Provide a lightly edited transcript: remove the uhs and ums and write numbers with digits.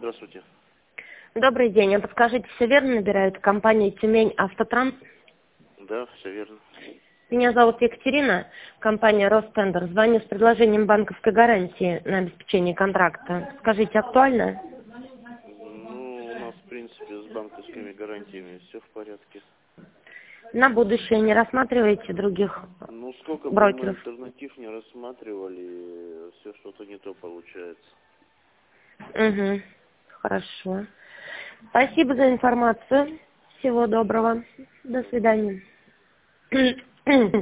Здравствуйте. Добрый день. А подскажите, все верно набирают? Компания «Тюмень Автотранс». Да, все верно. Меня зовут Екатерина, компания «Ростендер». Звоню с предложением банковской гарантии на обеспечение контракта. Скажите, актуально? Ну, у нас, в принципе, с банковскими гарантиями все в порядке. На будущее не рассматриваете других Ну, сколько бы мы брокеров? альтернатив не рассматривали, все что-то не то получается. Угу. Хорошо. Спасибо за информацию. Всего доброго. До свидания.